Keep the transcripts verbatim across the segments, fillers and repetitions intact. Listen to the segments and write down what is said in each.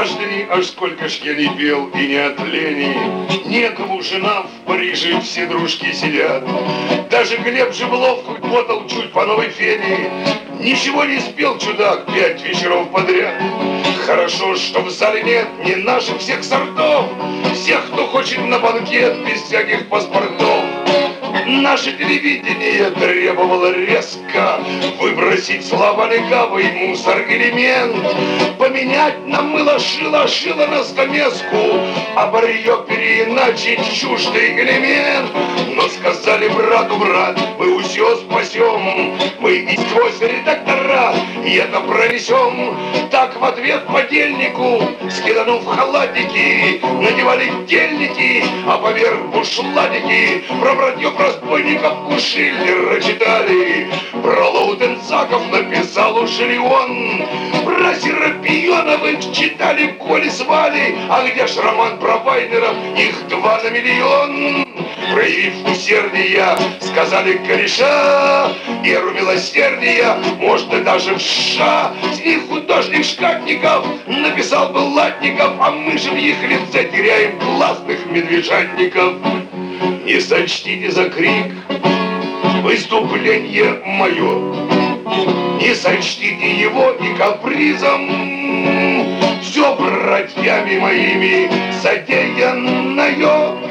Граждане, аж сколько ж я не пел и не от лени, некому жена в Париже, все дружки сидят. Даже Глеб Жеблов работал чуть по новой фене. Ничего не спел чудак пять вечеров подряд. Хорошо, что в зале нет ни наших всех сортов, всех, кто хочет на банкет без всяких паспортов. Наше телевидение требовало резко выбросить славолегавый мусор-элемент, поменять на мыло-шило, шило на стамеску, а барье переиначить чуждый элемент. Но сказали брату: брат, мы все спасем, мы и сквозь редактора и это пронесем. Так в ответ подельнику, скиданув халатики, надевали дельники, а поверх бушладики. Про братьев разбойников у Шиллера читали, про Лаутенцаков написал уже Леон, про Серапионовых читали Коли свали. А где ж роман про Вайнеров? Их два на миллион. Проявив усердие, сказали кореша, веру милосердия можно даже в США. С них художник Шкатников написал бы Латников, а мы же в их лице теряем классных медвежатников. Не сочтите за крик выступление мое, не сочтите его и капризом. Все братьями моими содеянное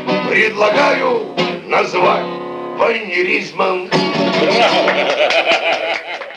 предлагаю назвать вайнеризмом.